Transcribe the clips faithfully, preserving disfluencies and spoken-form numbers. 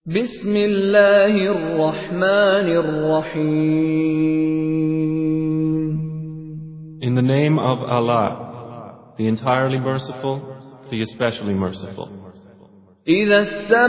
بسم الله الرحمن الرحيم. In the name of Allah, the entirely merciful, the especially merciful. إذا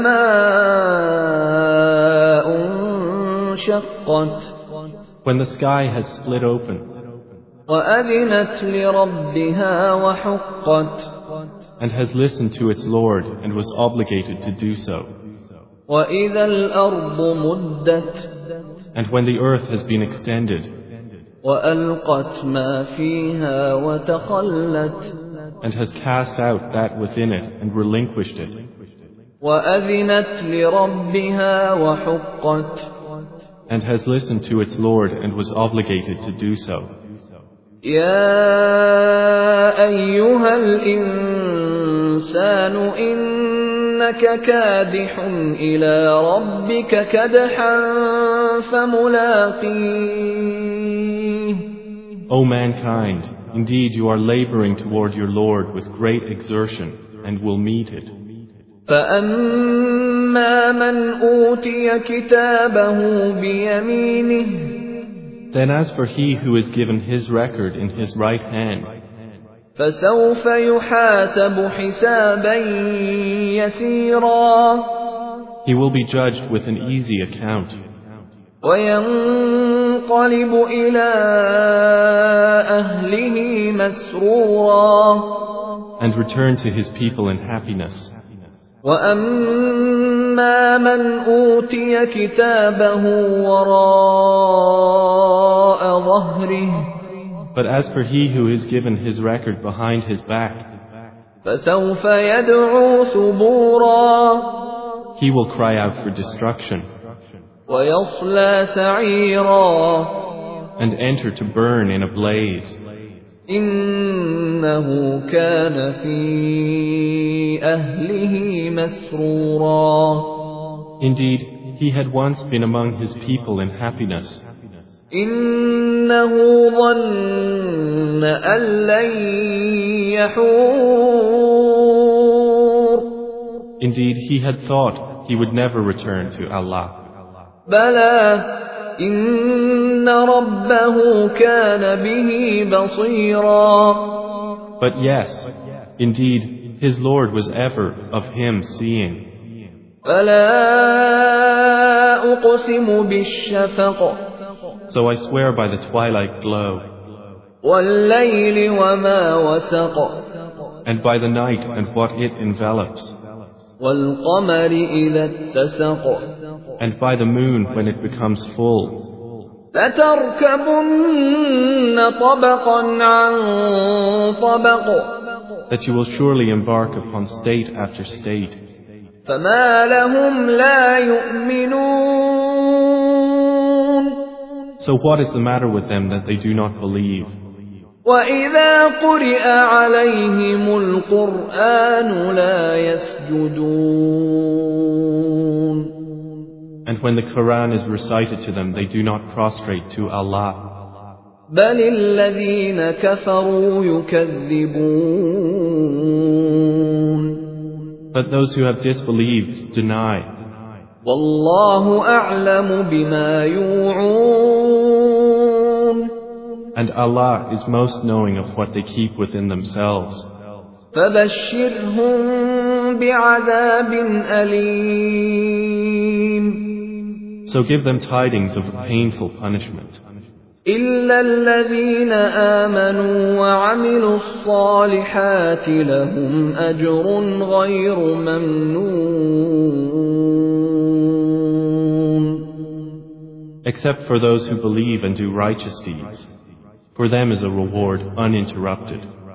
السماء انشقت When the sky has split open وأذنت لربها وحقت and has listened to its Lord and was obligated to do so, وإذا الأرض مدت and when the earth has been extended وألقت ما فيها وتخلت and has cast out that within it and relinquished it, وأذنت لربها وحقت and has listened to its Lord and was obligated to do so. يا أيها الإنسان إنك كادح إلى ربك كدحا فملاقيه. O mankind, indeed you are laboring toward your Lord with great exertion and will meet it. فأما من أوتي كتابه بيمينه Then as for he who is given his record in his right hand, فسوف يحاسب حسابا يسيرا he will be judged with an easy account, وينقلب إلى أهله مسرورا and return to his people in happiness. وأما من أوتي كتابه وراء ظهره But as for he who is given his record behind his back, فسوف يدعو ثبورا he will cry out for destruction ويصلى سعيرا and enter to burn in a blaze. إنه كان في أهله مسرورا Indeed, he had once been among his people in happiness. إنه ظن أن لن يحور Indeed, he had thought he would never return to Allah. بلى إن ربه كان به بصيرا. But yes, indeed, his Lord was ever of him seeing. فلا أقسم بالشفق So I swear by the twilight glow, والليل وما وسق and by the night and what it envelops, والقمر إذا اتسق and by the moon when it becomes full, لتركبن طبقا عن طبق that you will surely embark upon state after state. فما لهم لا يؤمنون. So what is the matter with them that they do not believe? وإذا قرئ عليهم القرآن لا يسجدون. And when the Quran is recited to them, they do not prostrate to Allah. بل الذين كفروا يكذبون. But those who have disbelieved deny. والله أعلم بما يوعون. And Allah is most knowing of what they keep within themselves. فبشرهم بعذاب أليم. So give them tidings of a painful punishment. إلا الذين آمنوا وعملوا الصالحات لهم أجر غير ممنون. Except for those who believe and do righteous deeds, for them is a reward uninterrupted.